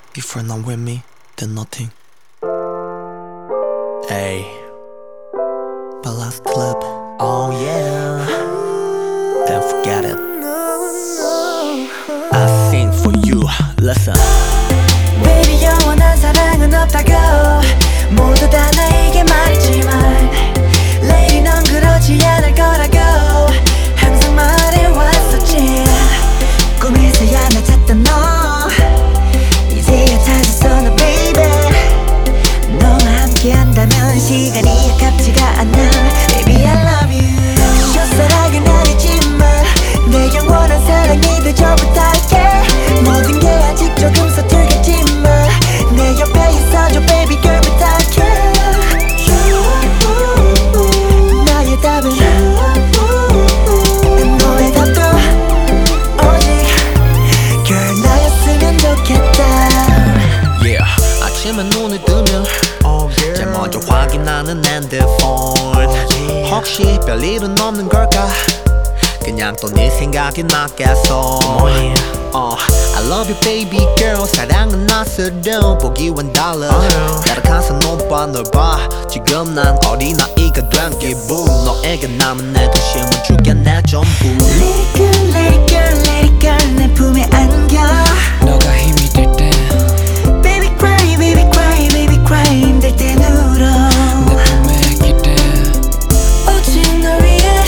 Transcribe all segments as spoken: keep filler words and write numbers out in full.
If you're not with me, then nothing. Ay, Palace Club. Oh yeah, don't forget it. I sing for you. Listen. Baby 영원한 사랑은 없다고 모두 다 나에게 말했지만 Lady 넌 그렇지 않을 거라고 항상 말해왔었지. 꿈에서야 나 찾던 너 이제야 찾았어 너 baby. 너와 함께 한다면 시간이 아깝지가 않아. Baby I love you. 첫사랑은 아니지만 내 영원한 사랑이 될 저부터 할게. 모든 게 아직 조금 서툴겠지만 내 옆에 있어줘 baby girl 부탁해. 나의 답은 너의 답도 오직 girl 나였으면 좋겠다. Yeah. 아침에 눈을 뜨면 oh, yeah. 제일 먼저 확인하는 핸드폰 oh, yeah. 혹시 별일은 없는 걸까? 그냥 또 네 생각이 나겠어. uh, I love you baby girl. 사랑은 낯설어 보기엔 달라. uh, 따라가서 오빠 널 봐. 지금 난 어린아이가 된 기분. 너에게 남은 내 도심은 줄게 내 전부. Let it go let it go let it go 내 품에 안겨. 너가 힘이 될 때 Baby cry baby cry baby cry 힘들 땐 울어. 내 품에 기대 오직 널 위해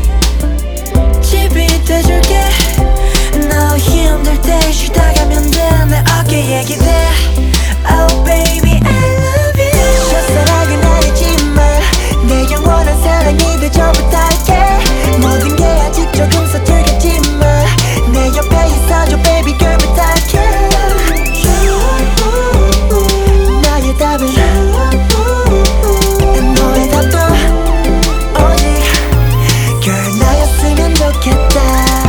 집이 돼줄게. 너 힘들 때 쉬다 가면 돼 내 어깨에 기대. Oh baby I love you. 첫사랑은 아니지만 내 영원한 사랑이 될 저부터 할게. 모든 게 아직 조금 서툴겠지만 내 옆에 있어줘 baby girl 부탁해. 나의 답은 너의 답도 오직 girl 나였으면 좋겠다.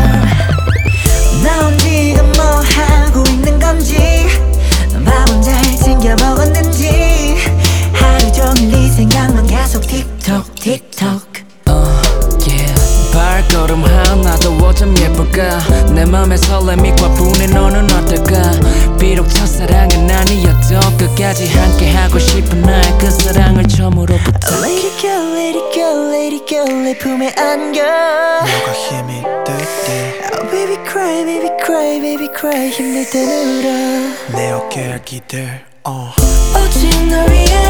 넌 지금 뭐 하고 있는 건지 밥은 잘 챙겨 먹었는지 하루 종일 네 생각만 계속 틱톡 틱톡. uh, yeah. 발걸음 하나도 어쩜 예쁠까. 내 맘의 설렘과 분해 너는 어떨까. 비록 첫사랑은 아니어도 끝까지 함께하고 싶은 나의 그 사랑을 처음으로부터 Let it go let it go let it go 내 품에 안겨. 너가 힘이 될 때 Oh baby cry baby cry baby cry 힘들 땐 울어. 내 어깨에 기대. uh. 오직 널 위해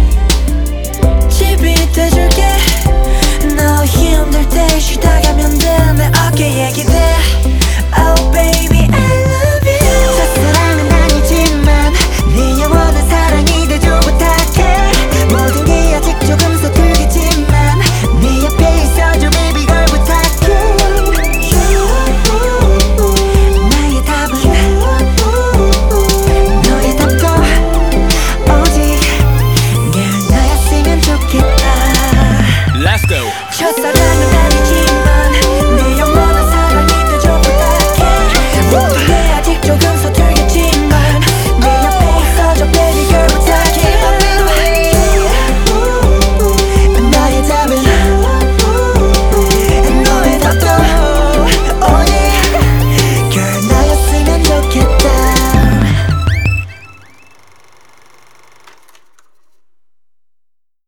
집이 돼줄게. 너 힘들 때 쉬다 가면 돼 내 어깨에 기대. Oh baby I